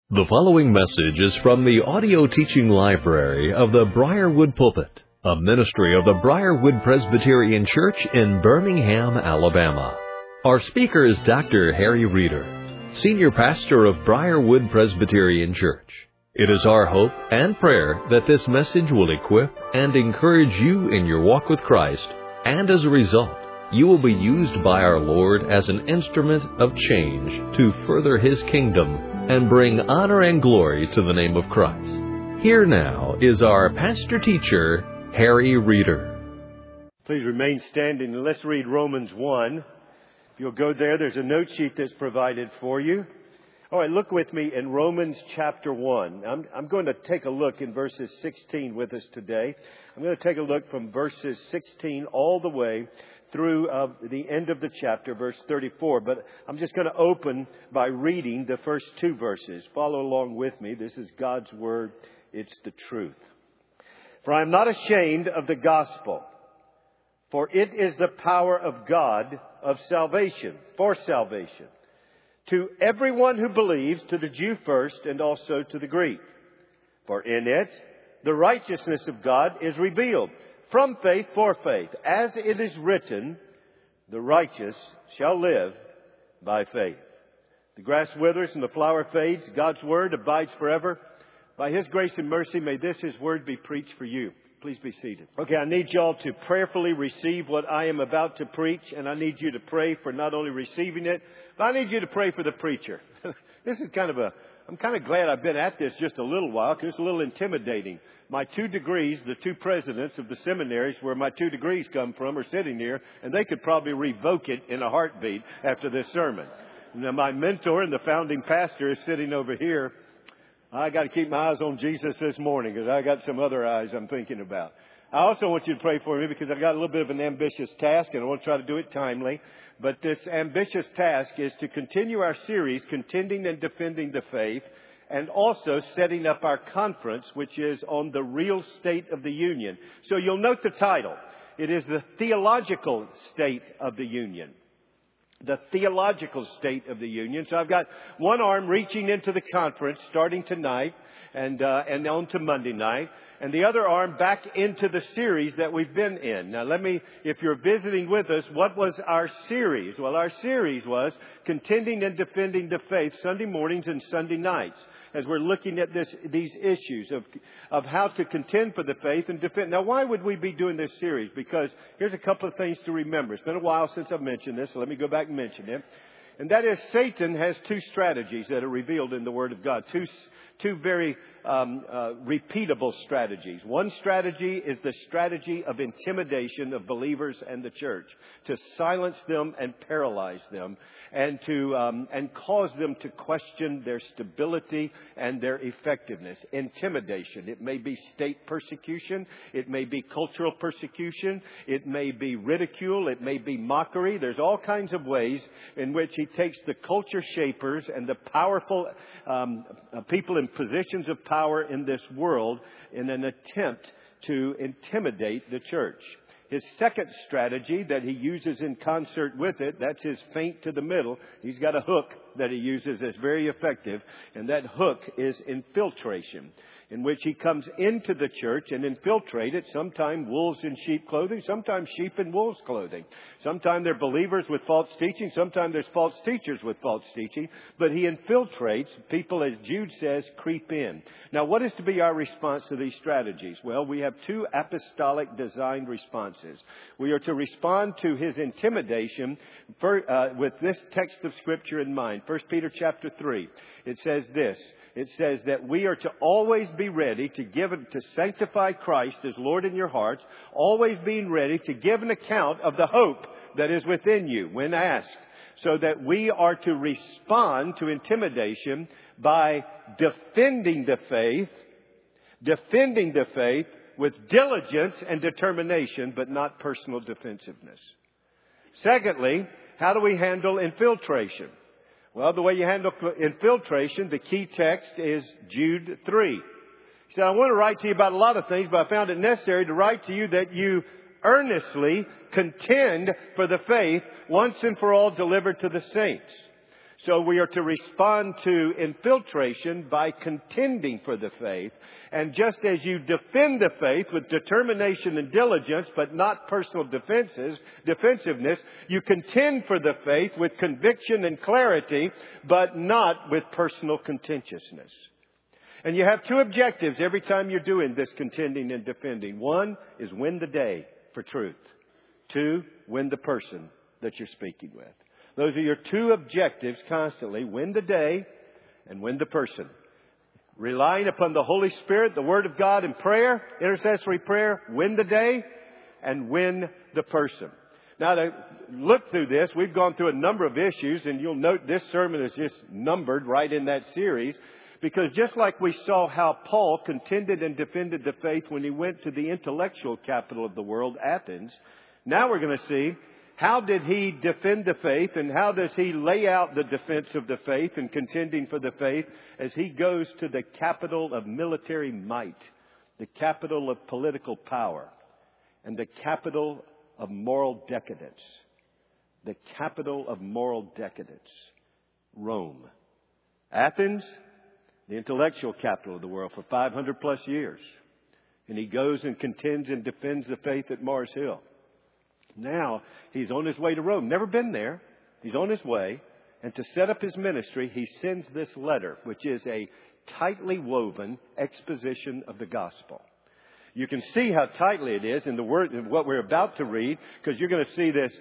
The following message is from the audio teaching library of the Briarwood Pulpit, a ministry of the Briarwood Presbyterian Church in Birmingham, Alabama. Our speaker is Dr. Harry Reeder, Senior Pastor of Briarwood Presbyterian Church. It is our hope and prayer that this message will equip and encourage you in your walk with Christ, and as a result, you will be used by our Lord as an instrument of change to further His kingdom and bring honor and glory to the name of Christ. Here now is our pastor-teacher, Harry Reeder. Please remain standing and let's read Romans 1. If you'll go there's a note sheet that's provided for you. All right, look with me in Romans chapter 1. I'm going to take a look in verses 16 with us today. I'm going to take a look from verses 16 all the way through the end of the chapter, verse 34. But I'm just going to open by reading the first two verses. Follow along with me. This is God's Word. It's the truth. For I am not ashamed of the gospel, for it is the power of God of salvation, for salvation, to everyone who believes, to the Jew first and also to the Greek. For in it the righteousness of God is revealed, from faith for faith, as it is written, the righteous shall live by faith. The grass withers and the flower fades. God's word abides forever. By His grace and mercy, may this His word be preached for you. Please be seated. Okay, I need y'all to prayerfully receive what I am about to preach, and I need you to pray for not only receiving it, but I need you to pray for the preacher. This is I'm kind of glad I've been at this just a little while, because it's a little intimidating. My 2 degrees, the 2 presidents of the seminaries where my 2 degrees come from, are sitting here, and they could probably revoke it in a heartbeat after this sermon. Now, my mentor and the founding pastor is sitting over here. I got to keep my eyes on Jesus this morning, because I got some other eyes I'm thinking about. I also want you to pray for me, because I've got a little bit of an ambitious task, and I want to try to do it timely. But this ambitious task is to continue our series, Contending and Defending the Faith, and also setting up our conference, which is on the real state of the union. So you'll note the title. It is the theological state of the union. The theological state of the union. So I've got one arm reaching into the conference starting tonight and on to Monday night, and the other arm back into the series that we've been in. Now if you're visiting with us, what was our series? Well, our series was Contending and Defending the Faith, Sunday mornings and Sunday nights, as we're looking at these issues of how to contend for the faith and defend. Now, why would we be doing this series? Because here's a couple of things to remember. It's been a while since I've mentioned this, so let me go back and mention it. And that is, Satan has 2 strategies that are revealed in the Word of God. Two very repeatable strategies. One strategy is the strategy of intimidation of believers and the church, to silence them and paralyze them, and and cause them to question their stability and their effectiveness. Intimidation. It may be state persecution. It may be cultural persecution. It may be ridicule. It may be mockery. There's all kinds of ways in which he takes the culture shapers and the powerful people in positions of power in this world in an attempt to intimidate the church. His second strategy that he uses in concert with it, that's his feint to the middle. He's got a hook that he uses that's very effective, and that hook is infiltration, in which he comes into the church and infiltrate it, sometimes wolves in sheep clothing, sometimes sheep in wolves clothing. Sometimes they're believers with false teaching, sometimes there's false teachers with false teaching, but he infiltrates people, as Jude says, creep in. Now, what is to be our response to these strategies? Well, we have 2 apostolic designed responses. We are to respond to his intimidation with this text of Scripture in mind. 1 Peter chapter 3. It says this. It says that we are to always be ready to sanctify Christ as Lord in your hearts, always being ready to give an account of the hope that is within you when asked, so that we are to respond to intimidation by defending the faith with diligence and determination, but not personal defensiveness. Secondly, how do we handle infiltration? Well, the way you handle infiltration, the key text is Jude 3. He said, I want to write to you about a lot of things, but I found it necessary to write to you that you earnestly contend for the faith once and for all delivered to the saints. So we are to respond to infiltration by contending for the faith. And just as you defend the faith with determination and diligence, but not personal defensiveness, you contend for the faith with conviction and clarity, but not with personal contentiousness. And you have two objectives every time you're doing this contending and defending. One is win the day for truth. Two, win the person that you're speaking with. Those are your two objectives constantly. Win the day and win the person. Relying upon the Holy Spirit, the Word of God, and prayer, intercessory prayer, win the day and win the person. Now, to look through this, we've gone through a number of issues, and you'll note this sermon is just numbered right in that series. Because just like we saw how Paul contended and defended the faith when he went to the intellectual capital of the world, Athens, now we're going to see how did he defend the faith and how does he lay out the defense of the faith and contending for the faith as he goes to the capital of military might, the capital of political power, and the capital of moral decadence. The capital of moral decadence, Rome. Athens, the intellectual capital of the world for 500 plus years. And he goes and contends and defends the faith at Mars Hill. Now, he's on his way to Rome. Never been there. He's on his way. And to set up his ministry, he sends this letter, which is a tightly woven exposition of the gospel. You can see how tightly it is in the word, in what we're about to read, because you're going to see this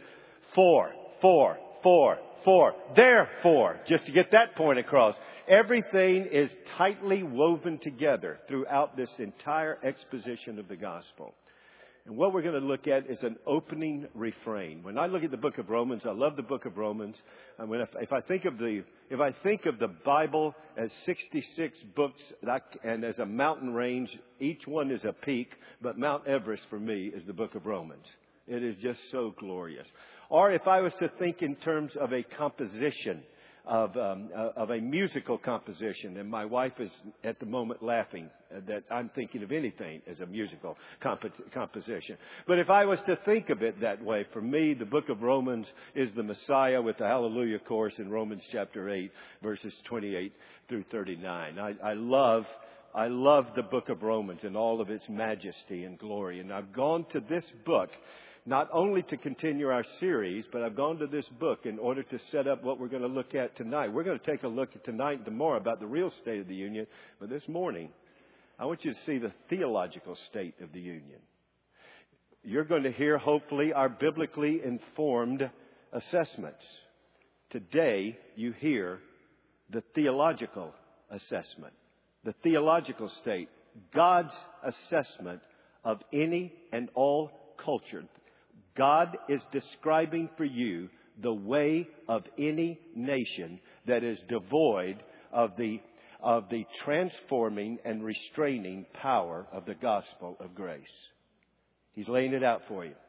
therefore, just to get that point across. Everything is tightly woven together throughout this entire exposition of the gospel. And what we're going to look at is an opening refrain. When I look at the book of Romans, I love the book of Romans. And if I think of the Bible as 66 books and as a mountain range, each one is a peak, but Mount Everest for me is the book of Romans. It is just so glorious. Or if I was to think in terms of a composition, of a musical composition, and my wife is at the moment laughing that I'm thinking of anything as a musical composition. But if I was to think of it that way, for me, the book of Romans is the Messiah with the Hallelujah chorus in Romans chapter 8, verses 28 through 39. I love the book of Romans and all of its majesty and glory. And I've gone to this book not only to continue our series, but I've gone to this book in order to set up what we're going to look at tonight. We're going to take a look at tonight and tomorrow about the real state of the union. But this morning, I want you to see the theological state of the union. You're going to hear, hopefully, our biblically informed assessments. Today, you hear the theological assessment, the theological state, God's assessment of any and all culture. God is describing for you the way of any nation that is devoid of the transforming and restraining power of the gospel of grace. He's laying it out for you.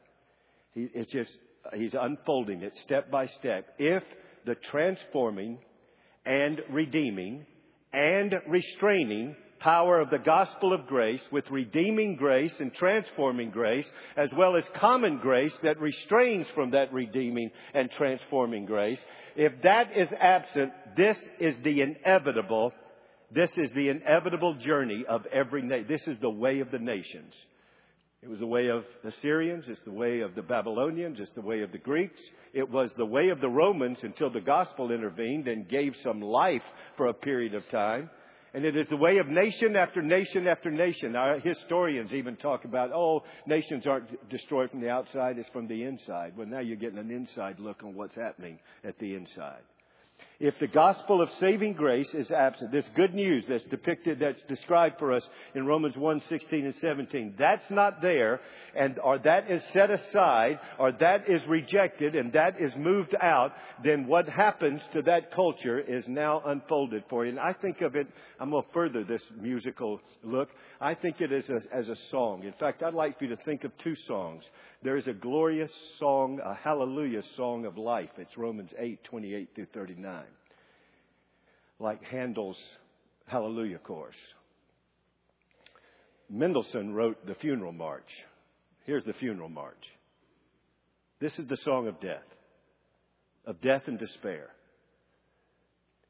He's unfolding it step by step. If the transforming and redeeming and restraining power of the gospel of grace, with redeeming grace and transforming grace, as well as common grace that restrains from that redeeming and transforming grace, if that is absent, this is the inevitable journey of every nation. This is the way of the nations. It was the way of the Syrians. It's the way of the Babylonians. It's the way of the Greeks. It was the way of the Romans until the gospel intervened and gave some life for a period of time. And it is the way of nation after nation after nation. Our historians even talk about, nations aren't destroyed from the outside, it's from the inside. Well, now you're getting an inside look on what's happening at the inside. If the gospel of saving grace is absent, this good news that's described for us in Romans 1:16 and 17, that's not there, or that is set aside, or that is rejected, and that is moved out, then what happens to that culture is now unfolded for you. And I think of it, I'm going to further this musical look, I think it is as a song. In fact, I'd like for you to think of two songs. There is a glorious song, a hallelujah song of life. It's Romans 8:28 through 39. Like Handel's Hallelujah chorus. Mendelssohn wrote the funeral march. Here's the funeral march. This is the song of death and despair.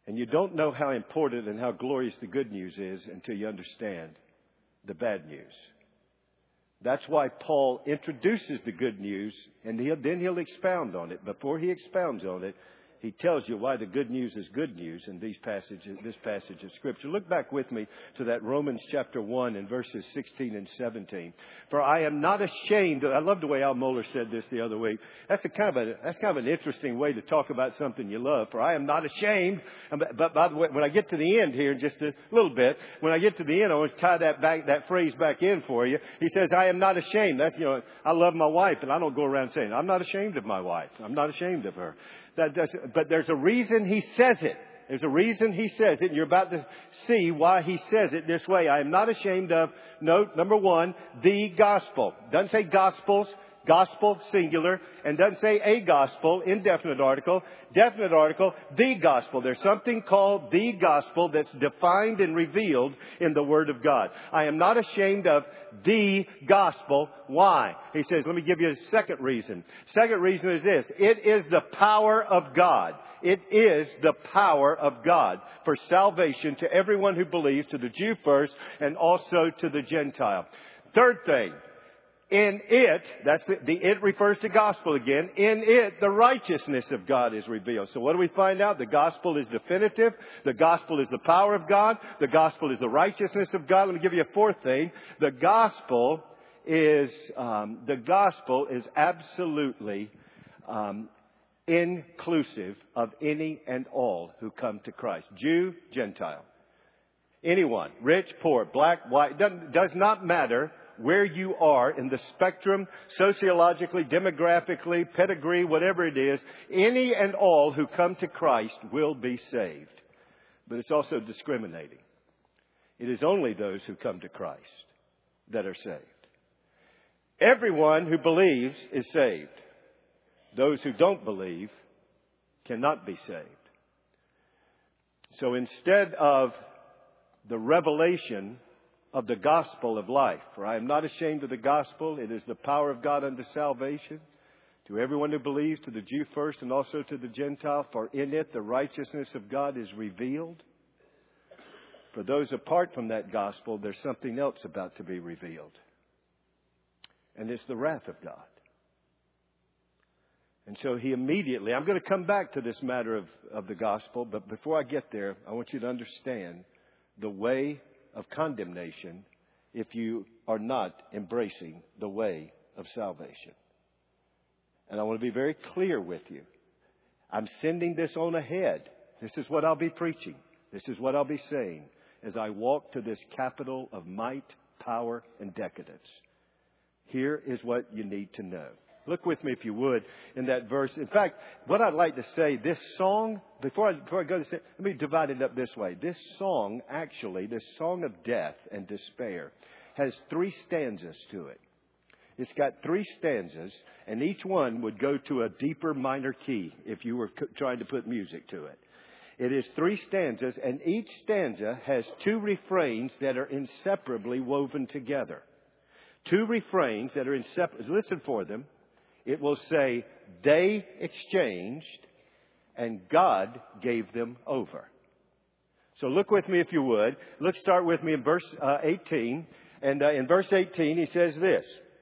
And you don't know how important and how glorious the good news is until you understand the bad news. That's why Paul introduces the good news, and then he'll expound on it. Before he expounds on it, he tells you why the good news is good news in this passage of Scripture. Look back with me to that Romans chapter 1 and verses 16 and 17. For I am not ashamed. I love the way Al Mohler said this the other week. That's kind of an interesting way to talk about something you love. For I am not ashamed. But by the way, when I get to the end here in just a little bit, when I get to the end, I want to tie that phrase back in for you. He says, I am not ashamed. That's, I love my wife, and I don't go around saying, I'm not ashamed of my wife. I'm not ashamed of her. But there's a reason he says it. There's a reason he says it, and you're about to see why he says it this way. I am not ashamed of, note, number one, the gospel. Doesn't say gospels, gospel, singular, and doesn't say a gospel, indefinite article, definite article, the gospel. There's something called the gospel that's defined and revealed in the Word of God. I am not ashamed of the gospel. Why? He says, let me give you a second reason. Second reason is this. It is the power of God. It is the power of God for salvation to everyone who believes, to the Jew first and also to the Gentile. Third thing. In it, it refers to gospel again. In it, the righteousness of God is revealed. So what do we find out? The gospel is definitive. The gospel is the power of God. The gospel is the righteousness of God. Let me give you a fourth thing. The gospel is absolutely inclusive of any and all who come to Christ. Jew, Gentile. Anyone, rich, poor, black, white, does not matter where you are in the spectrum, sociologically, demographically, pedigree, whatever it is, any and all who come to Christ will be saved. But it's also discriminating. It is only those who come to Christ that are saved. Everyone who believes is saved. Those who don't believe cannot be saved. So instead of the revelation of the gospel of life. For I am not ashamed of the gospel. It is the power of God unto salvation to everyone who believes, to the Jew first and also to the Gentile. For in it the righteousness of God is revealed. For those apart from that gospel, there's something else about to be revealed. And it's the wrath of God. And so he immediately, I'm going to come back to this matter of the gospel, but before I get there, I want you to understand the way of condemnation if you are not embracing the way of salvation. And I want to be very clear with you. I'm sending this on ahead. This is what I'll be preaching. This is what I'll be saying as I walk to this capital of might, power, and decadence. Here is what you need to know. Look with me, if you would, in that verse. In fact, what I'd like to say, this song, before I go to say, let me divide it up this way. This song, actually, this song of death and despair, has 3 stanzas to it. It's got 3 stanzas, and each one would go to a deeper minor key if you were trying to put music to it. It is 3 stanzas, and each stanza has 2 refrains that are inseparably woven together. 2 refrains that are inseparable. Listen for them. It will say, they exchanged and God gave them over. So look with me if you would. Let's start with me in verse 18. And in verse 18 he says this.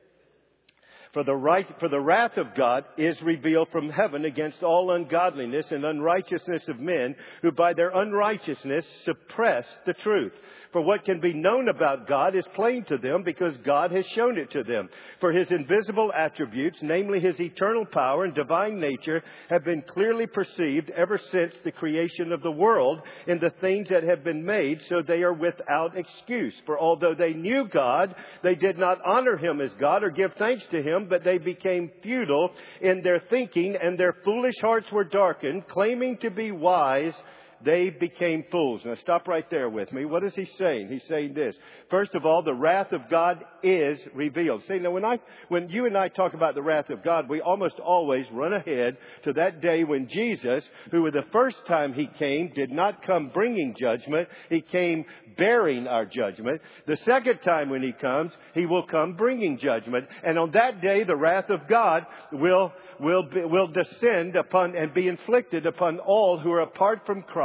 For the wrath of God is revealed from heaven against all ungodliness and unrighteousness of men who by their unrighteousness suppress the truth. For what can be known about God is plain to them because God has shown it to them. For his invisible attributes, namely his eternal power and divine nature, have been clearly perceived ever since the creation of the world in the things that have been made, so they are without excuse. For although they knew God, they did not honor him as God or give thanks to him, but they became futile in their thinking, and their foolish hearts were darkened. Claiming to be wise, they became fools. Now stop right there with me. What is he saying? He's saying this. First of all, the wrath of God is revealed. See, now when you and I talk about the wrath of God, we almost always run ahead to that day when Jesus, who the first time he came, did not come bringing judgment. He came bearing our judgment. The second time when he comes, he will come bringing judgment. And on that day, the wrath of God will descend upon and be inflicted upon all who are apart from Christ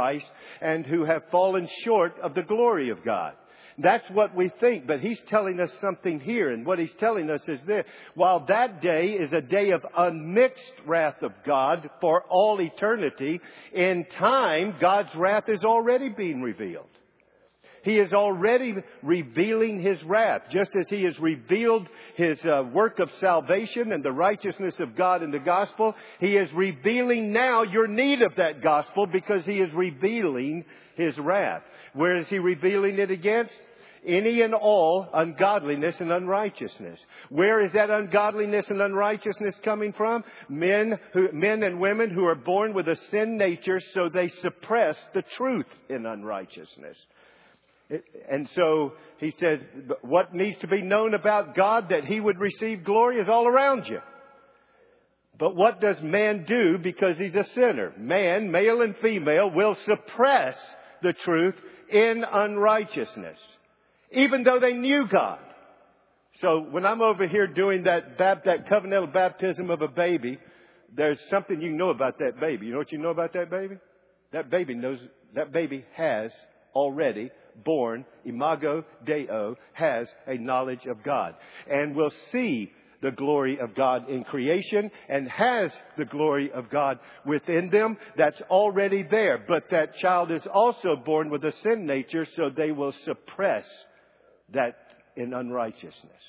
Christ and who have fallen short of the glory of God. That's what we think, but He's telling us something here, and what He's telling us is this. While that day is a day of unmixed wrath of God for all eternity, in time, God's wrath is already being revealed. He is already revealing His wrath, just as He has revealed His work of salvation and the righteousness of God in the gospel. He is revealing now your need of that gospel because He is revealing His wrath. Where is He revealing it against? Any and all ungodliness and unrighteousness. Where is that ungodliness and unrighteousness coming from? Men and women who are born with a sin nature, so they suppress the truth in unrighteousness. And so He says, what needs to be known about God that He would receive glory is all around you. But what does man do because he's a sinner? Man, male and female, will suppress the truth in unrighteousness, even though they knew God. So when I'm over here doing that covenantal baptism of a baby, there's something you know about that baby. You know what you know about that baby? That baby has already born, imago Dei, has a knowledge of God and will see the glory of God in creation and has the glory of God within them. That's already there. But that child is also born with a sin nature, so they will suppress that in unrighteousness.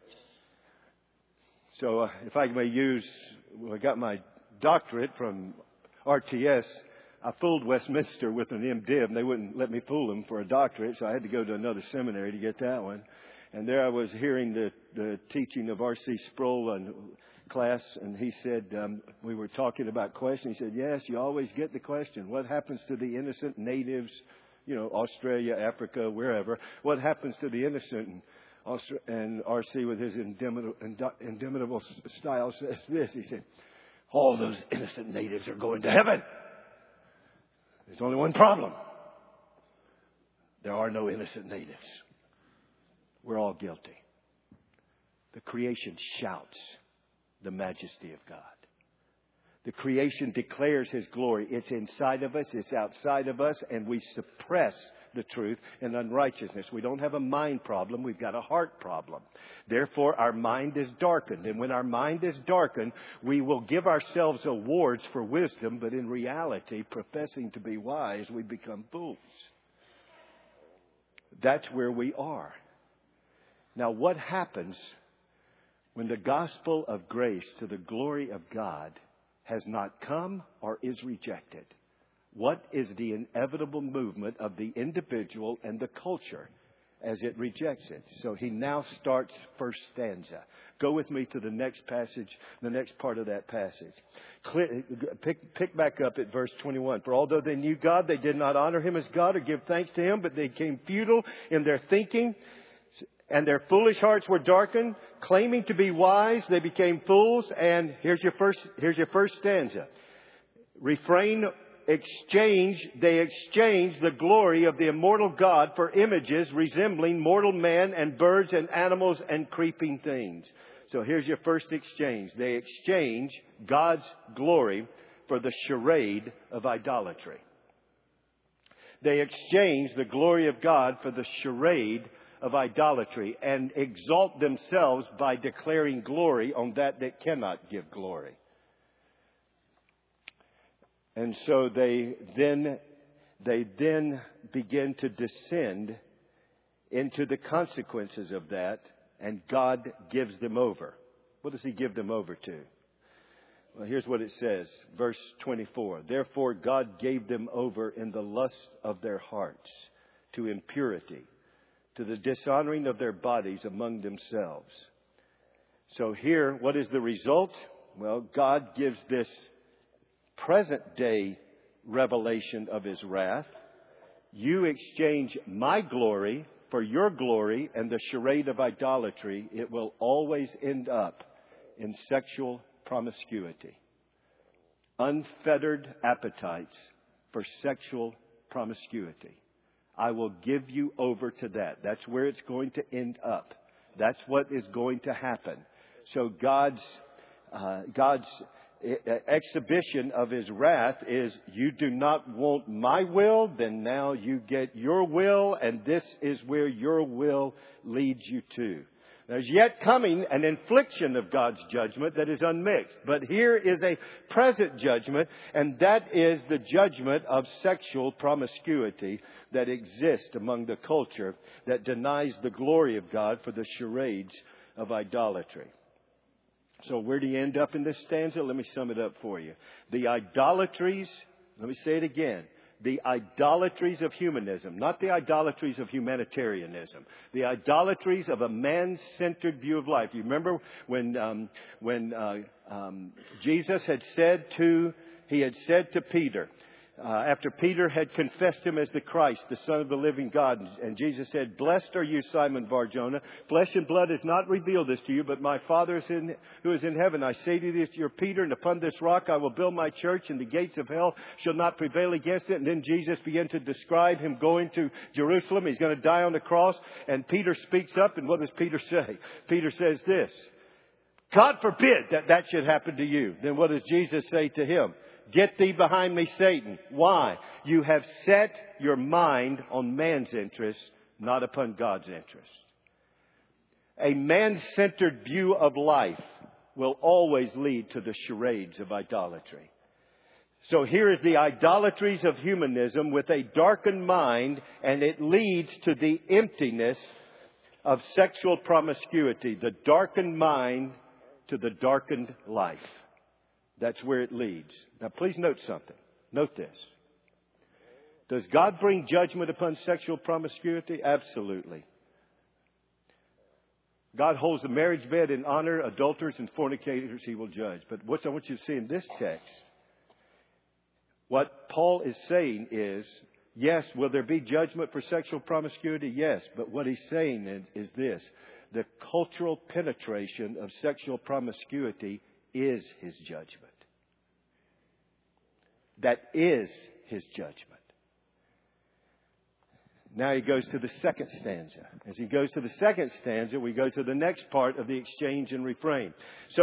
So if I may use, I got my doctorate from RTS. I fooled Westminster with an MDiv, and they wouldn't let me fool them for a doctorate, so I had to go to another seminary to get that one. And there I was hearing the teaching of R.C. Sproul in class, and he said, we were talking about questions. He said, yes, you always get the question, what happens to the innocent natives, Australia, Africa, wherever? What happens to the innocent? And R.C. with his indomitable style says this. He said, all those innocent natives are going to heaven. There's only one problem. There are no innocent natives. We're all guilty. The creation shouts the majesty of God. The creation declares His glory. It's inside of us. It's outside of us. And we suppress the truth in unrighteousness. We don't have a mind problem. We've got a heart problem. Therefore, our mind is darkened. And when our mind is darkened, we will give ourselves awards for wisdom. But in reality, professing to be wise, we become fools. That's where we are. Now, what happens when the gospel of grace to the glory of God has not come or is rejected? What is the inevitable movement of the individual and the culture as it rejects it? So he now starts first stanza. Go with me to the next passage, the next part of that passage. Pick back up at verse 21. For although they knew God, they did not honor Him as God or give thanks to Him, but they became futile in their thinking. And their foolish hearts were darkened. Claiming to be wise, they became fools. And here's your first stanza. They exchanged the glory of the immortal God for images resembling mortal man and birds and animals and creeping things. So here's your first exchange. They exchange God's glory for the charade of idolatry. They exchange the glory of God for the charade of idolatry and exalt themselves by declaring glory on that cannot give glory. And so they then begin to descend into the consequences of that, and God gives them over. What does He give them over to? Well, here's what it says, verse 24. Therefore God gave them over in the lust of their hearts to impurity, to the dishonoring of their bodies among themselves. So here, what is the result? Well, God gives this present day revelation of His wrath. You exchange my glory for your glory and the charade of idolatry. It will always end up in sexual promiscuity. Unfettered appetites for sexual promiscuity. I will give you over to that. That's where it's going to end up. That's what is going to happen. So God's exhibition of His wrath is, you do not want my will, then now you get your will, and this is where your will leads you to. There's yet coming an infliction of God's judgment that is unmixed. But here is a present judgment, and that is the judgment of sexual promiscuity that exists among the culture that denies the glory of God for the charades of idolatry. So where do you end up in this stanza? Let me sum it up for you. The idolatries, let me say it again. The idolatries of humanism, not the idolatries of humanitarianism. The idolatries of a man-centered view of life. You remember when Jesus had said to Peter, after Peter had confessed Him as the Christ, the Son of the living God, and Jesus said, "Blessed are you, Simon Bar-Jonah. Flesh and blood has not revealed this to you, but my Father who is in heaven. I say to you that you're Peter, and upon this rock I will build my church, and the gates of hell shall not prevail against it." And then Jesus began to describe Him going to Jerusalem. He's going to die on the cross. And Peter speaks up, and what does Peter say? Peter says this: "God forbid that should happen to you." Then what does Jesus say to him? "Get thee behind me, Satan." Why? You have set your mind on man's interests, not upon God's interests. A man-centered view of life will always lead to the charades of idolatry. So here is the idolatries of humanism with a darkened mind, and it leads to the emptiness of sexual promiscuity. The darkened mind to the darkened life. That's where it leads. Now, please note something. Note this. Does God bring judgment upon sexual promiscuity? Absolutely. God holds the marriage bed in honor. Adulterers and fornicators He will judge. But what I want you to see in this text, what Paul is saying is, yes, will there be judgment for sexual promiscuity? Yes. But what he's saying is this: the cultural penetration of sexual promiscuity is His judgment. That is His judgment. Now he goes to the second stanza. As he goes to the second stanza, we go to the next part of the exchange and refrain.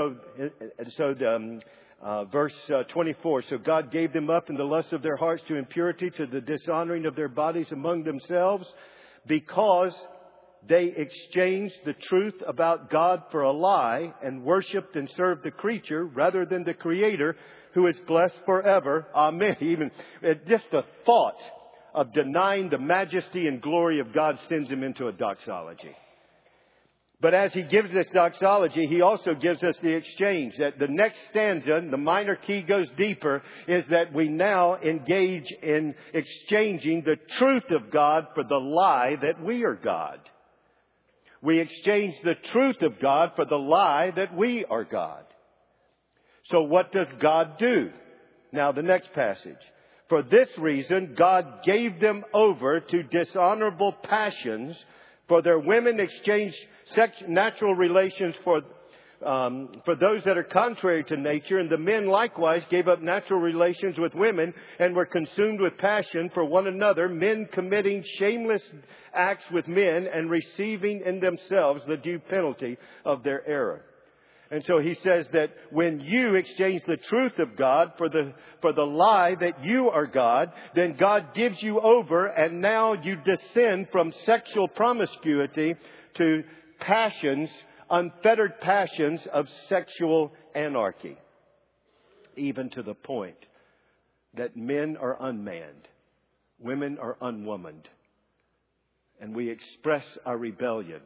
Verse 24. "So God gave them up in the lust of their hearts to impurity, to the dishonoring of their bodies among themselves, because they exchanged the truth about God for a lie and worshipped and served the creature rather than the Creator, who is blessed forever. Amen." Even just the thought of denying the majesty and glory of God sends him into a doxology. But as he gives this doxology, he also gives us the exchange. That the next stanza, the minor key goes deeper, is that we now engage in exchanging the truth of God for the lie that we are God. We exchange the truth of God for the lie that we are God. So what does God do? Now the next passage. "For this reason, God gave them over to dishonorable passions, for their women exchanged natural relations for those that are contrary to nature, and the men likewise gave up natural relations with women and were consumed with passion for one another, men committing shameless acts with men and receiving in themselves the due penalty of their error." And so he says that when you exchange the truth of God for the lie that you are God, then God gives you over, and now you descend from sexual promiscuity to passions, unfettered passions of sexual anarchy. Even to the point that men are unmanned, women are unwomaned, and we express our rebellion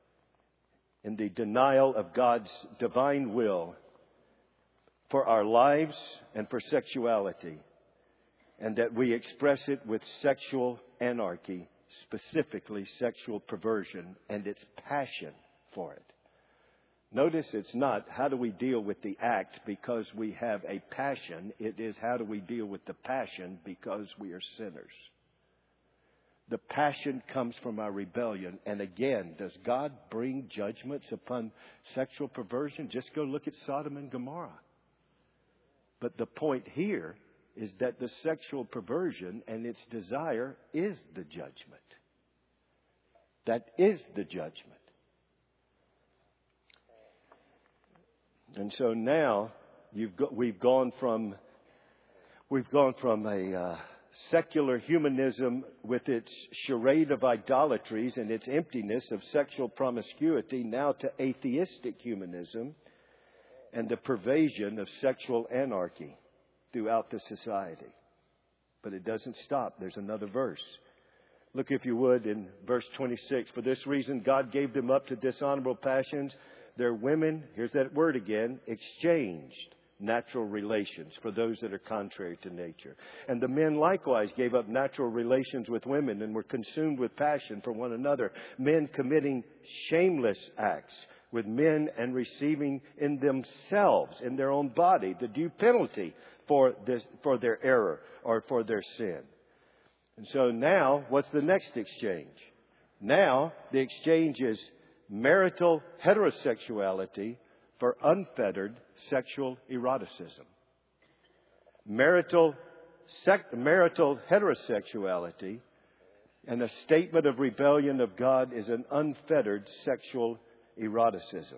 in the denial of God's divine will for our lives and for sexuality, and that we express it with sexual anarchy, specifically sexual perversion and its passion for it. Notice it's not how do we deal with the act because we have a passion. It is how do we deal with the passion because we are sinners. The passion comes from our rebellion. And again, does God bring judgments upon sexual perversion? Just go look at Sodom and Gomorrah. But the point here is that the sexual perversion and its desire is the judgment. That is the judgment. And so now We've gone from a secular humanism with its charade of idolatries and its emptiness of sexual promiscuity now to atheistic humanism and the pervasion of sexual anarchy throughout the society. But it doesn't stop. There's another verse. Look, if you would, in verse 26. For this reason, God gave them up to dishonorable passions. Their women, here's that word again, exchanged natural relations for those that are contrary to nature. And the men likewise gave up natural relations with women and were consumed with passion for one another. Men committing shameless acts with men and receiving in themselves, in their own body, the due penalty for their error or for their sin. And so now, what's the next exchange? Now, the exchange is marital heterosexuality for unfettered sexual eroticism. Marital heterosexuality and a statement of rebellion of God is an unfettered sexual eroticism.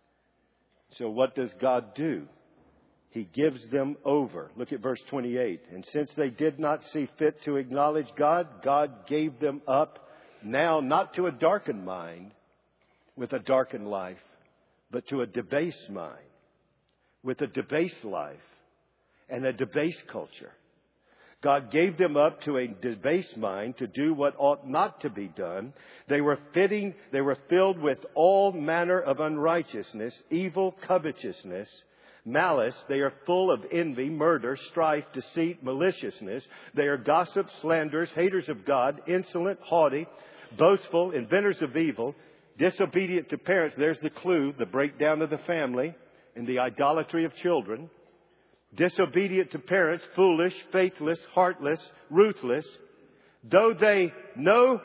So what does God do? He gives them over. Look at verse 28. And since they did not see fit to acknowledge God, God gave them up now not to a darkened mind with a darkened life, but to a debased mind with a debased life and a debased culture. God gave them up to a debased mind to do what ought not to be done. They were filled with all manner of unrighteousness, evil, covetousness, malice. They are full of envy, murder, strife, deceit, maliciousness. They are gossips, slanderers, haters of God, insolent, haughty, boastful, inventors of evil, disobedient to parents. There's the clue, the breakdown of the family and the idolatry of children. Disobedient to parents, foolish, faithless, heartless, ruthless. Though they know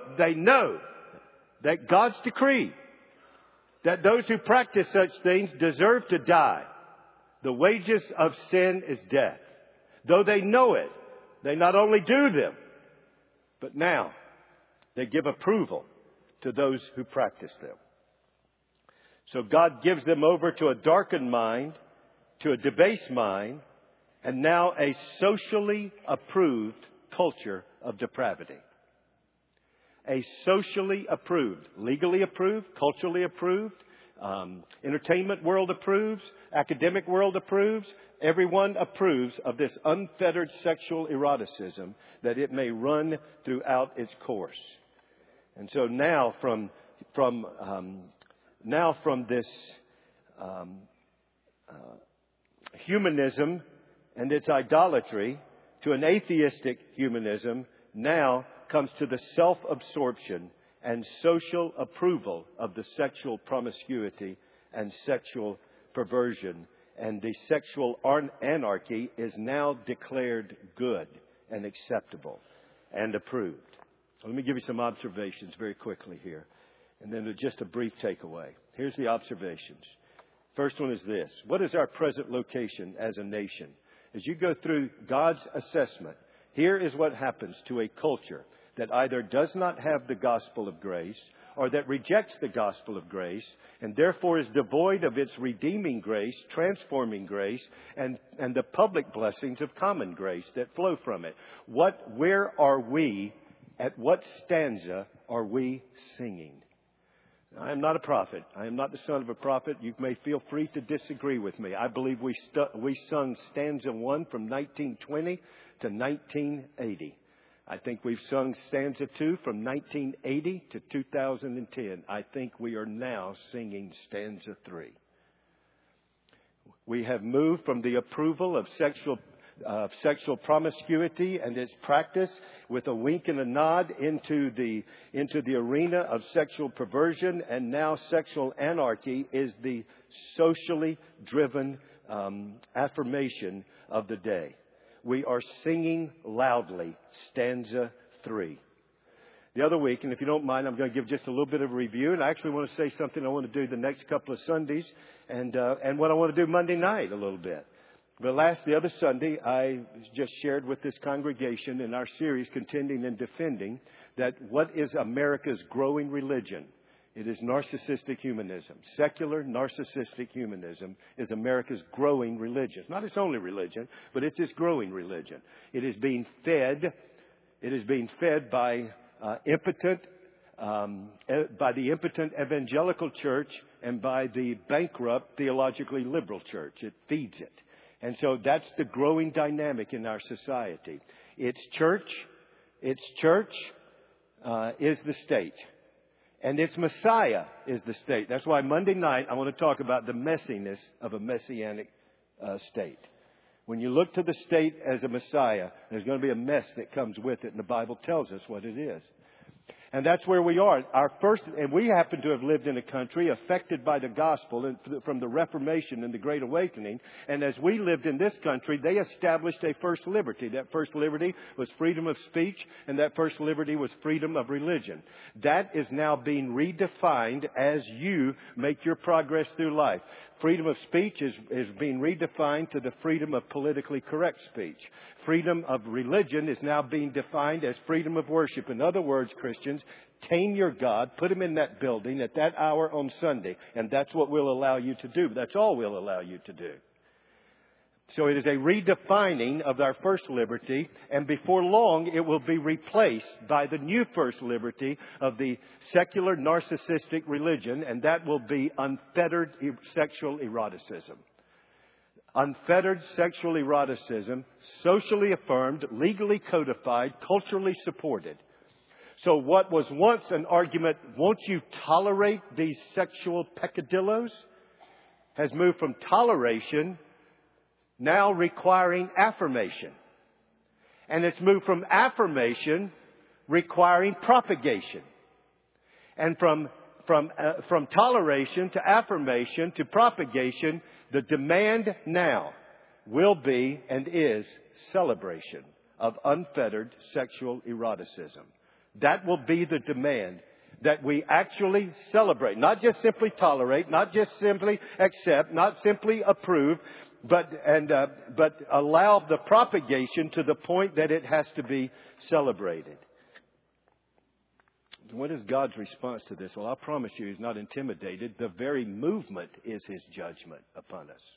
that God's decree that those who practice such things deserve to die. The wages of sin is death. Though they know it, they not only do them, but now they give approval to those who practice them. So God gives them over to a darkened mind, to a debased mind, and now a socially approved culture of depravity. A socially approved, legally approved, culturally approved, entertainment world approves, academic world approves. Everyone approves of this unfettered sexual eroticism that it may run throughout its course. And so now from this humanism and its idolatry to an atheistic humanism, now comes to the self-absorption and social approval of the sexual promiscuity and sexual perversion. And the sexual anarchy is now declared good and acceptable and approved. Let me give you some observations very quickly here, and then just a brief takeaway. Here's the observations. First one is this. What is our present location as a nation? As you go through God's assessment, here is what happens to a culture that either does not have the gospel of grace or that rejects the gospel of grace and therefore is devoid of its redeeming grace, transforming grace, and the public blessings of common grace that flow from it. Where are we? At what stanza are we singing? I am not a prophet. I am not the son of a prophet. You may feel free to disagree with me. I believe we sung stanza 1 from 1920 to 1980. I think we've sung stanza 2 from 1980 to 2010. I think we are now singing stanza 3. We have moved from the approval of sexual promiscuity and its practice with a wink and a nod into the arena of sexual perversion, and now sexual anarchy is the socially driven affirmation of the day. We are singing loudly stanza 3. The other week, and if you don't mind, I'm going to give just a little bit of a review, and I actually want to say something I want to do the next couple of Sundays, and what I want to do Monday night a little bit. But the other Sunday, I just shared with this congregation in our series, Contending and Defending, that what is America's growing religion? It is narcissistic humanism. Secular narcissistic humanism is America's growing religion. Not its only religion, but it's its growing religion. It is being fed. It is being fed by the impotent evangelical church and by the bankrupt theologically liberal church. It feeds it. And so that's the growing dynamic in our society. Its church is the state. And its Messiah is the state. That's why Monday night I want to talk about the messiness of a messianic state. When you look to the state as a Messiah, there's going to be a mess that comes with it. And the Bible tells us what it is. And that's where we are. And we happen to have lived in a country affected by the gospel and from the Reformation and the Great Awakening. And as we lived in this country, they established a first liberty. That first liberty was freedom of speech, and that first liberty was freedom of religion. That is now being redefined as you make your progress through life. Freedom of speech is being redefined to the freedom of politically correct speech. Freedom of religion is now being defined as freedom of worship. In other words, Christians, tame your God, put him in that building at that hour on Sunday, and that's what we'll allow you to do. That's all we'll allow you to do. So it is a redefining of our first liberty, and before long it will be replaced by the new first liberty of the secular narcissistic religion, and that will be unfettered sexual eroticism. Unfettered sexual eroticism, socially affirmed, legally codified, culturally supported. So what was once an argument, won't you tolerate these sexual peccadillos, has moved from toleration now requiring affirmation. And it's moved from affirmation requiring propagation. And from toleration to affirmation to propagation, the demand now will be and is celebration of unfettered sexual eroticism. That will be the demand, that we actually celebrate, not just simply tolerate, not just simply accept, not simply approve, but allow the propagation to the point that it has to be celebrated. What is God's response to this? Well, I promise you, he's not intimidated. The very movement is his judgment upon us.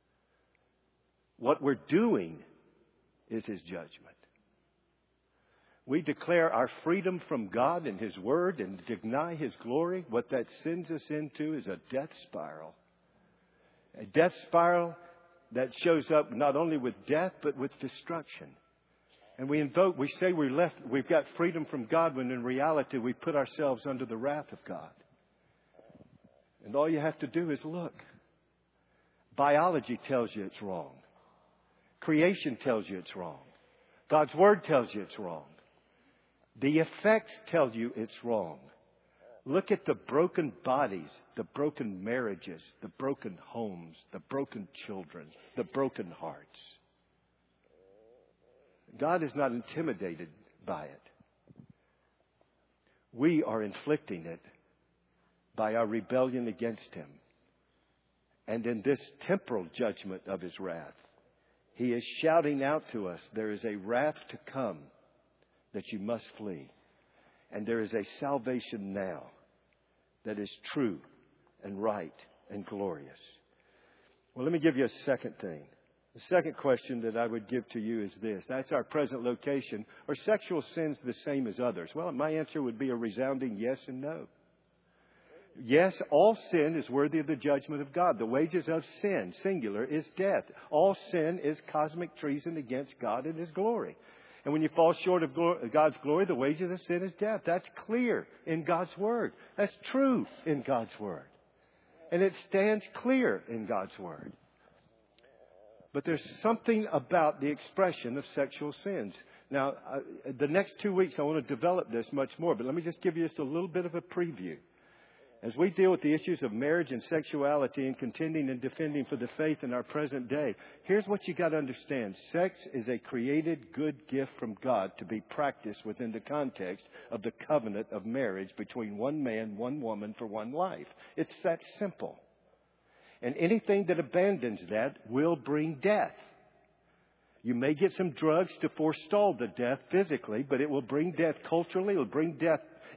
What we're doing is his judgment. We declare our freedom from God and his word and deny his glory. What that sends us into is a death spiral. A death spiral that shows up not only with death, but with destruction. And we say we've got freedom from God, when in reality we put ourselves under the wrath of God. And all you have to do is look. Biology tells you it's wrong. Creation tells you it's wrong. God's word tells you it's wrong. The effects tell you it's wrong. Look at the broken bodies, the broken marriages, the broken homes, the broken children, the broken hearts. God is not intimidated by it. We are inflicting it by our rebellion against him. And in this temporal judgment of his wrath, he is shouting out to us, there is a wrath to come that you must flee. And there is a salvation now that is true and right and glorious. Well, let me give you a second thing. The second question that I would give to you is this. That's our present location. Are sexual sins the same as others? Well, my answer would be a resounding yes and no. Yes, all sin is worthy of the judgment of God. The wages of sin, singular, is death. All sin is cosmic treason against God and his glory. And when you fall short of God's glory, the wages of sin is death. That's clear in God's word. That's true in God's word. And it stands clear in God's word. But there's something about the expression of sexual sins. Now, the next 2 weeks I want to develop this much more, but let me just give you just a little bit of a preview. As we deal with the issues of marriage and sexuality and contending and defending for the faith in our present day, here's what you got to understand. Sex is a created good gift from God to be practiced within the context of the covenant of marriage between one man, one woman for one life. It's that simple. And anything that abandons that will bring death. You may get some drugs to forestall the death physically, but it will bring death culturally. It will bring death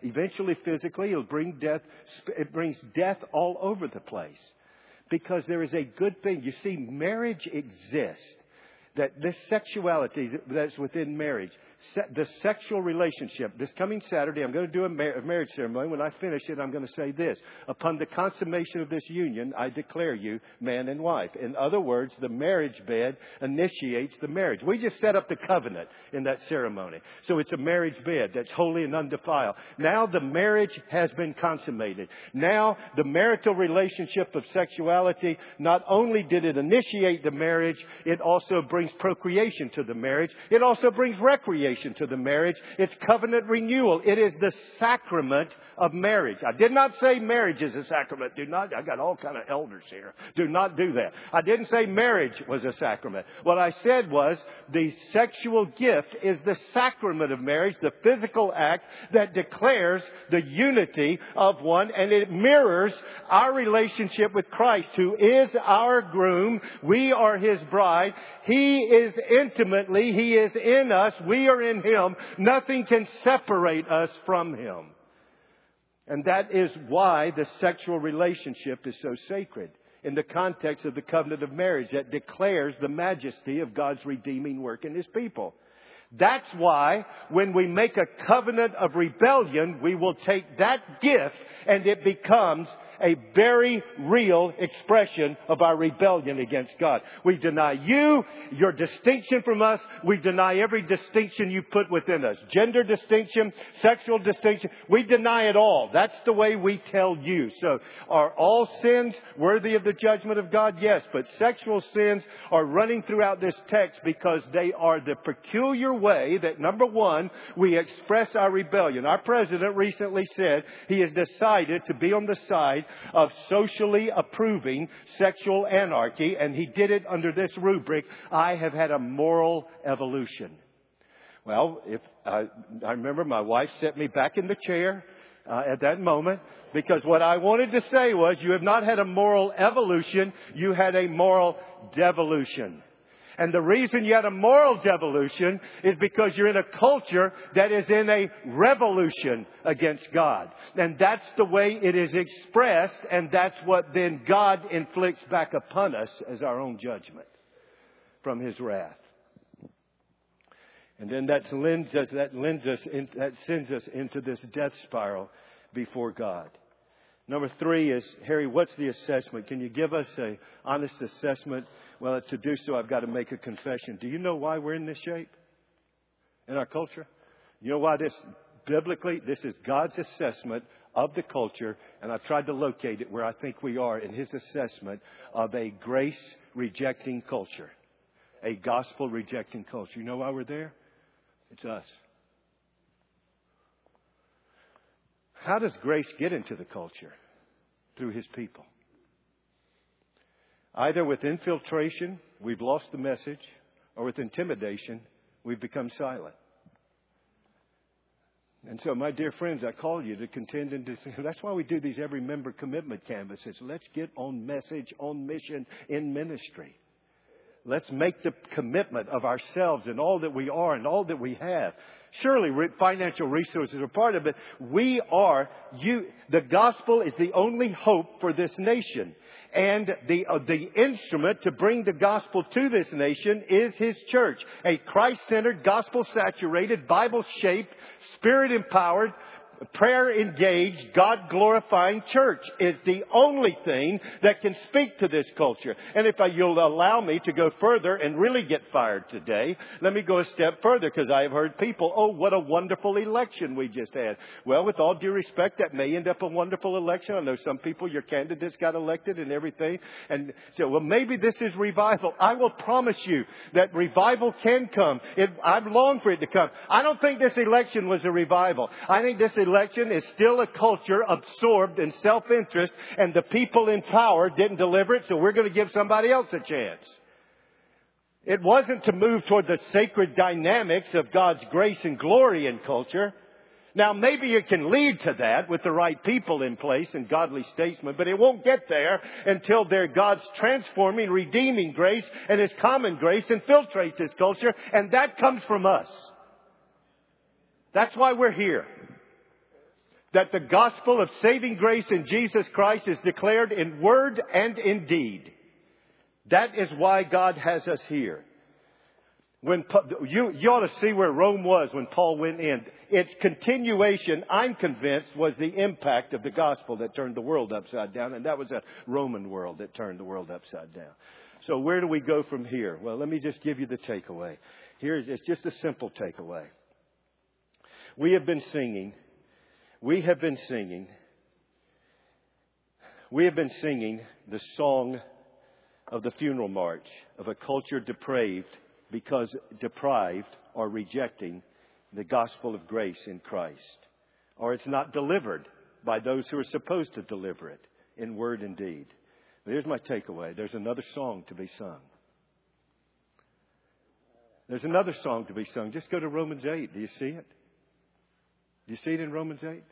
eventually physically. It'll bring death. It brings death all over the place. Because there is a good thing. You see, marriage exists. That this sexuality that's within marriage, the sexual relationship. This coming Saturday, I'm going to do a marriage ceremony. When I finish it, I'm going to say this. Upon the consummation of this union, I declare you man and wife. In other words, the marriage bed initiates the marriage. We just set up the covenant in that ceremony. So it's a marriage bed that's holy and undefiled. Now the marriage has been consummated. Now the marital relationship of sexuality, not only did it initiate the marriage, it also brings procreation to the marriage. It also brings recreation to the marriage. It's covenant renewal. It is the sacrament of marriage. I did not say marriage is a sacrament. I got all kind of elders here. Do not do that. I didn't say marriage was a sacrament. What I said was the sexual gift is the sacrament of marriage, the physical act that declares the unity of one, and it mirrors our relationship with Christ, who is our groom. We are His bride. He is intimately, He is in us. We are in Him. Nothing can separate us from Him. And that is why the sexual relationship is so sacred in the context of the covenant of marriage that declares the majesty of God's redeeming work in His people. That's why when we make a covenant of rebellion, we will take that gift and it becomes a very real expression of our rebellion against God. We deny you, your distinction from us. We deny every distinction you put within us. Gender distinction, sexual distinction. We deny it all. That's the way we tell you. So are all sins worthy of the judgment of God? Yes. But sexual sins are running throughout this text because they are the peculiar way that, number one, we express our rebellion. Our president recently said he has decided to be on the side of socially approving sexual anarchy, and he did it under this rubric: I have had a moral evolution. Well, I remember my wife set me back in the chair at that moment, because what I wanted to say was, you have not had a moral evolution, you had a moral devolution. And the reason you had a moral devolution is because you're in a culture that is in a revolution against God. And that's the way it is expressed, and that's what then God inflicts back upon us as our own judgment from His wrath. And then that sends us into this death spiral before God. Number 3 is, Harry, what's the assessment? Can you give us an honest assessment? Well, to do so, I've got to make a confession. Do you know why we're in this shape in our culture? You know why biblically, this is God's assessment of the culture, and I've tried to locate it where I think we are in His assessment of a grace-rejecting culture, a gospel-rejecting culture. You know why we're there? It's us. How does grace get into the culture? Through His people. Either with infiltration, we've lost the message, or with intimidation, we've become silent. And so, my dear friends, I call you to contend and that's why we do these every member commitment canvases. Let's get on message, on mission, in ministry. Let's make the commitment of ourselves and all that we are and all that we have. Surely financial resources are part of it. The gospel is the only hope for this nation. And the instrument to bring the gospel to this nation is His church. A Christ-centered, gospel-saturated, Bible-shaped, Spirit-empowered, prayer-engaged, God-glorifying church is the only thing that can speak to this culture. And if you'll allow me to go further and really get fired today, let me go a step further, because I have heard people, oh, what a wonderful election we just had. Well, with all due respect, that may end up a wonderful election. I know some people, your candidates got elected and everything. And so, well, maybe this is revival. I will promise you that revival can come. I long for it to come. I don't think this election was a revival. I think this election is still a culture absorbed in self-interest, and the people in power didn't deliver it, so we're going to give somebody else a chance. It wasn't to move toward the sacred dynamics of God's grace and glory in culture. Now, maybe it can lead to that with the right people in place and godly statesmen, but it won't get there until God's transforming, redeeming grace and His common grace infiltrates His culture, and that comes from us. That's why we're here. That the gospel of saving grace in Jesus Christ is declared in word and in deed. That is why God has us here. When you ought to see where Rome was when Paul went in. Its continuation, I'm convinced, was the impact of the gospel that turned the world upside down. And that was a Roman world that turned the world upside down. So where do we go from here? Well, let me just give you the takeaway. It's just a simple takeaway. We have been singing the song of the funeral march of a culture depraved deprived or rejecting the gospel of grace in Christ. Or it's not delivered by those who are supposed to deliver it in word and deed. But here's my takeaway. There's another song to be sung. There's another song to be sung. Just go to Romans 8. Do you see it? Do you see it in Romans 8?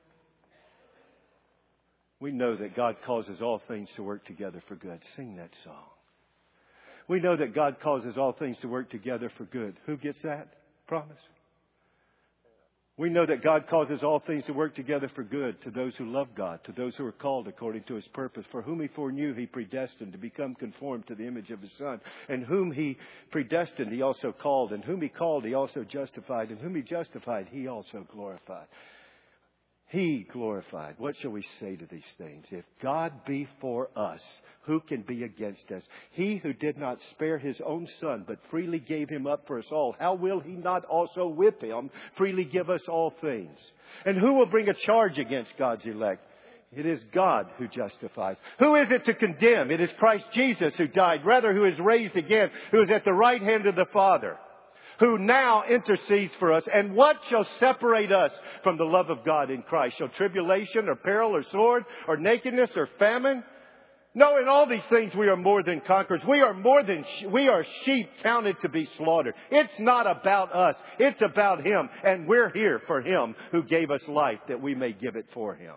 We know that God causes all things to work together for good. Sing that song. We know that God causes all things to work together for good. Who gets that promise? We know that God causes all things to work together for good to those who love God, to those who are called according to His purpose. For whom He foreknew, He predestined to become conformed to the image of His Son. And whom He predestined, He also called. And whom He called, He also justified. And whom He justified, He also glorified. He glorified. What shall we say to these things? If God be for us, who can be against us? He who did not spare His own Son, but freely gave Him up for us all, how will He not also with Him freely give us all things? And who will bring a charge against God's elect? It is God who justifies. Who is it to condemn? It is Christ Jesus who died, rather who is raised again, who is at the right hand of the Father, who now intercedes for us. And what shall separate us from the love of God in Christ? Shall tribulation or peril or sword or nakedness or famine? No, in all these things we are more than conquerors. We are sheep counted to be slaughtered. It's not about us. It's about Him. And we're here for Him who gave us life that we may give it for Him.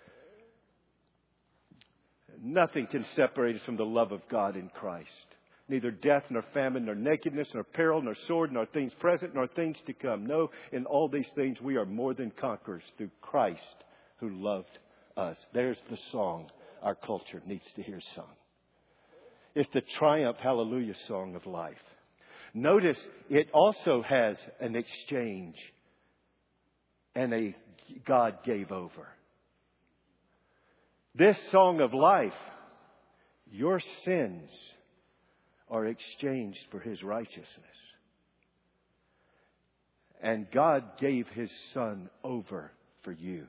Nothing can separate us from the love of God in Christ. Neither death, nor famine, nor nakedness, nor peril, nor sword, nor things present, nor things to come. No, in all these things we are more than conquerors through Christ who loved us. There's the song our culture needs to hear sung. It's the triumph hallelujah song of life. Notice it also has an exchange and a God gave over. This song of life, your sins are exchanged for His righteousness. And God gave His Son over for you,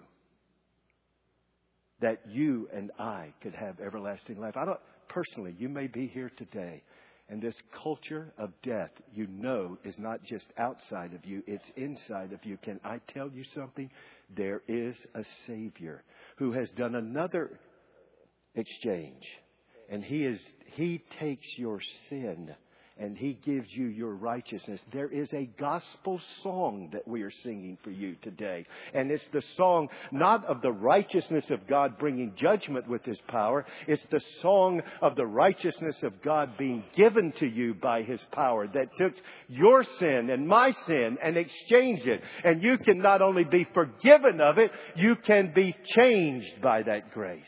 that you and I could have everlasting life. Personally, you may be here today, and this culture of death, you know, is not just outside of you, it's inside of you. Can I tell you something? There is a Savior who has done another exchange. And He takes your sin and He gives you your righteousness. There is a gospel song that we are singing for you today. And it's the song not of the righteousness of God bringing judgment with His power. It's the song of the righteousness of God being given to you by His power that took your sin and my sin and exchanged it. And you can not only be forgiven of it, you can be changed by that grace.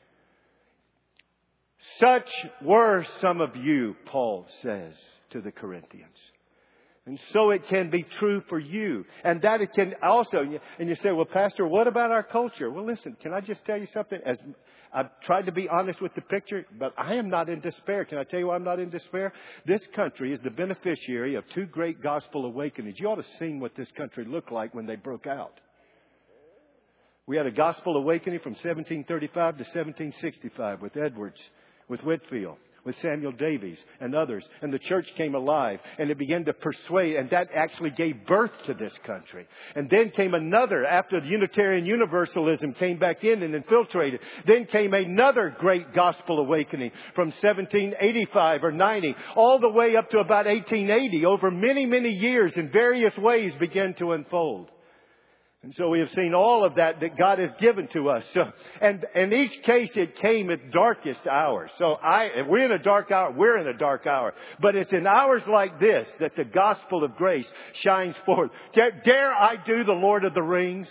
Such were some of you, Paul says to the Corinthians. And so it can be true for you. And that it can also, and you say, well, Pastor, what about our culture? Well, listen, can I just tell you something? As I've tried to be honest with the picture, but I am not in despair. Can I tell you why I'm not in despair? This country is the beneficiary of two great gospel awakenings. You ought to have seen what this country looked like when they broke out. We had a gospel awakening from 1735 to 1765 with Edwards, with Whitefield, with Samuel Davies and others. And the church came alive and it began to persuade, and that actually gave birth to this country. And then came another, after the Unitarian Universalism came back in and infiltrated. Then came another great gospel awakening from 1785 or 90 all the way up to about 1880. Over many, many years in various ways began to unfold. And so we have seen all of that God has given to us. So, and in each case, it came at darkest hours. So we're in a dark hour. We're in a dark hour. But it's in hours like this that the gospel of grace shines forth. Dare I do the Lord of the Rings?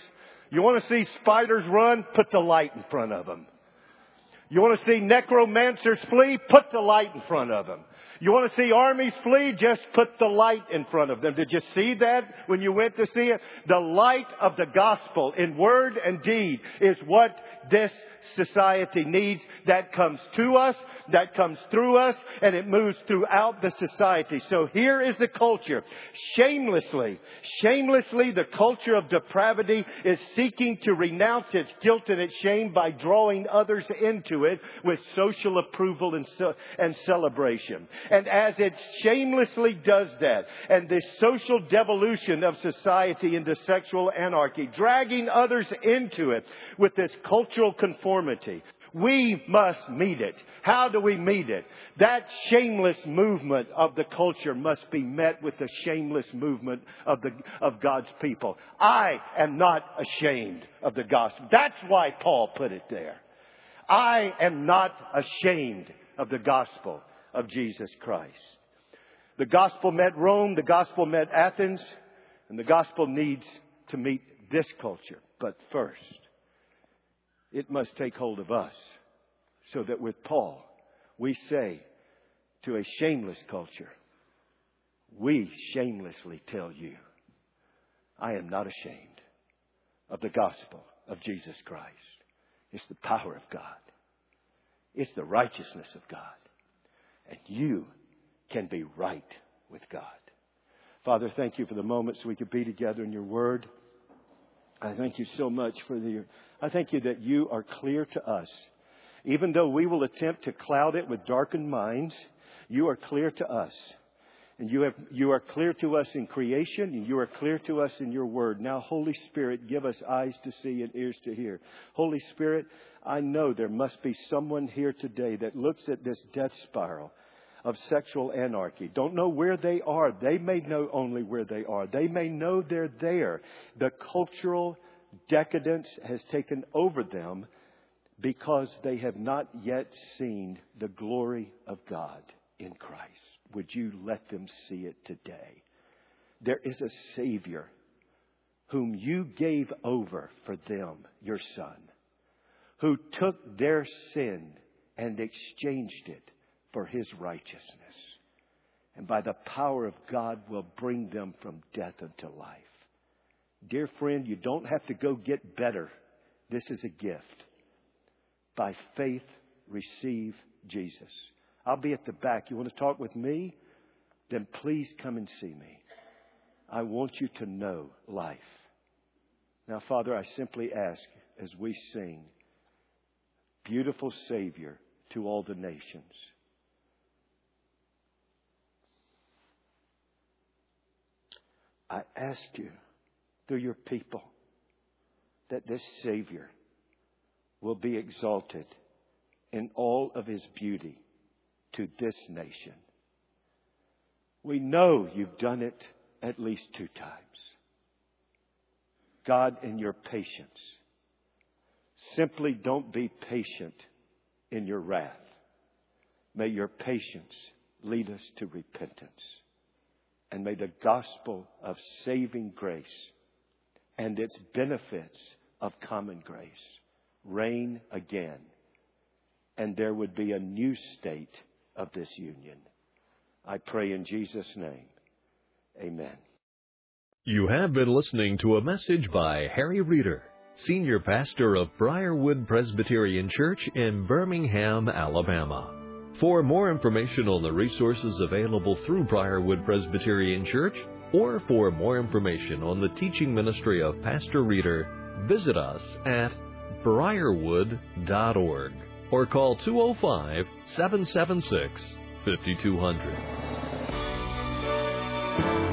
You want to see spiders run? Put the light in front of them. You want to see necromancers flee? Put the light in front of them. You want to see armies flee? Just put the light in front of them. Did you see that when you went to see it? The light of the gospel in word and deed is what this society needs. That comes to us, that comes through us, and it moves throughout the society. So here is the culture. Shamelessly, the culture of depravity is seeking to renounce its guilt and its shame by drawing others into it with social approval and celebration. And as it shamelessly does that, and this social devolution of society into sexual anarchy, dragging others into it with this cultural conformity, we must meet it. How do we meet it? That shameless movement of the culture must be met with the shameless movement of God's people. I am not ashamed of the gospel. That's why Paul put it there. I am not ashamed of the gospel of Jesus Christ. The gospel met Rome, the gospel met Athens, and the gospel needs to meet this culture. But first, it must take hold of us, so that with Paul, we say to a shameless culture, we shamelessly tell you, I am not ashamed of the gospel of Jesus Christ. It's the power of God. It's the righteousness of God. And you can be right with God. Father, thank you for the moments we could be together in your word. I thank you so much I thank you that you are clear to us. Even though we will attempt to cloud it with darkened minds, you are clear to us. And you are clear to us in creation, and you are clear to us in your word. Now, Holy Spirit, give us eyes to see and ears to hear. Holy Spirit, I know there must be someone here today that looks at this death spiral of sexual anarchy. Don't know where they are. They may know only where they are. They may know they're there. The cultural decadence has taken over them because they have not yet seen the glory of God in Christ. Would you let them see it today? There is a Savior whom you gave over for them, your Son, who took their sin and exchanged it for His righteousness. And by the power of God will bring them from death unto life. Dear friend, you don't have to go get better. This is a gift. By faith, receive Jesus. I'll be at the back. You want to talk with me? Then please come and see me. I want you to know life. Now, Father, I simply ask as we sing, beautiful Savior to all the nations. I ask you through your people that this Savior will be exalted in all of His beauty to this nation. We know you've done it at least 2 times. God, in your patience, simply don't be patient in your wrath. May your patience lead us to repentance. And may the gospel of saving grace and its benefits of common grace reign again. And there would be a new state of this union. I pray in Jesus' name. Amen. You have been listening to a message by Harry Reeder, Senior Pastor of Briarwood Presbyterian Church in Birmingham, Alabama. For more information on the resources available through Briarwood Presbyterian Church, or for more information on the teaching ministry of Pastor Reeder, visit us at briarwood.org or call 205-776-5200.